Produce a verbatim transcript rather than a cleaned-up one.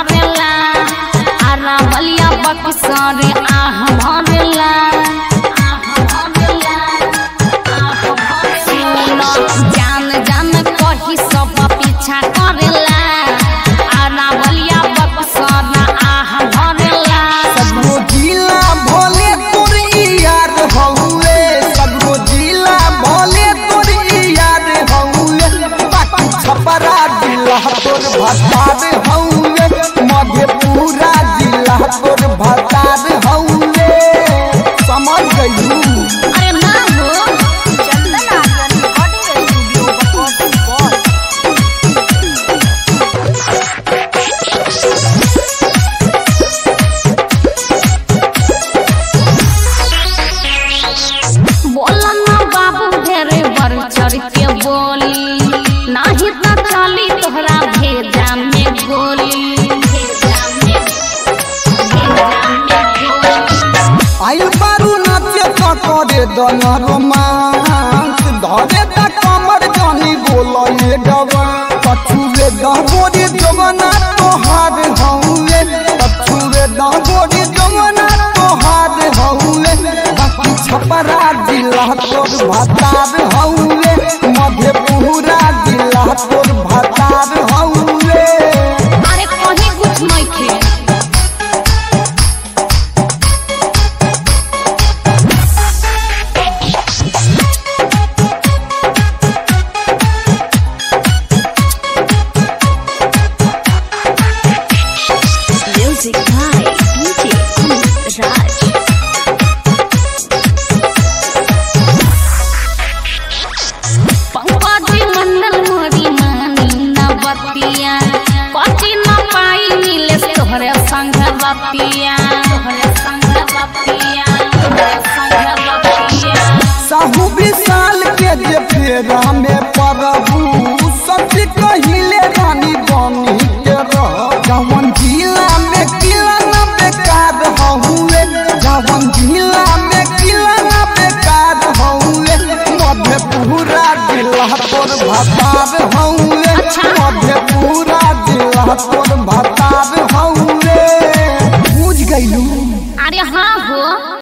भरेला आरा बलिया बक्सर आह भरेला जान जान कही सब पीछा करेला आरा बलिया बक्सर आह भरेला सगरो जिला भोले तोर यार हउए सगरो जिला भोले तोर यार हउए बाकी छपरा जिला तोर भतार हउए मधेपुरा जिला तोर भतार हउए समझ गइलू। अरे ना हो चंदन आर्यन रिकॉर्डिंग स्टूडियो बकवासी बॉय बोला ना बाबू ढेरे बढ़ चढ़ के बोली नाही त चली तोहरा भेजा में गोली भेजा में भेजा में गोली आयु बारू नाचे करे दन रोमांस धरे त कमर जानी बोला ये गवा कछुए दबोरी जवना तोहार हउए कछुए दबोरी जवना तोहार हउए बाकी छपरा जिला तोर भतार हउए मधेपुरा जिला तोर भतार हउए। अरे कहीं कुछ नहीं थे music by DJ Amit Raj Pankaj Mandal मोरी मानी न बतिया कटी न पाई मिले तोहरे संग बतिया तोहरे संग बतिया तोहरे संग बतिया साहू विशाल के जे फेरा में प्रभु सच कहिले रानी बनी के रह जवन जिला में किला न बेकार हउए जवन जिला में किला न बेकार हउए मधेपुरा जिला तोर भतार हउए मधेपुरा जिला तोर भतार हउए बुझ गइलू। अरे हाँ हो।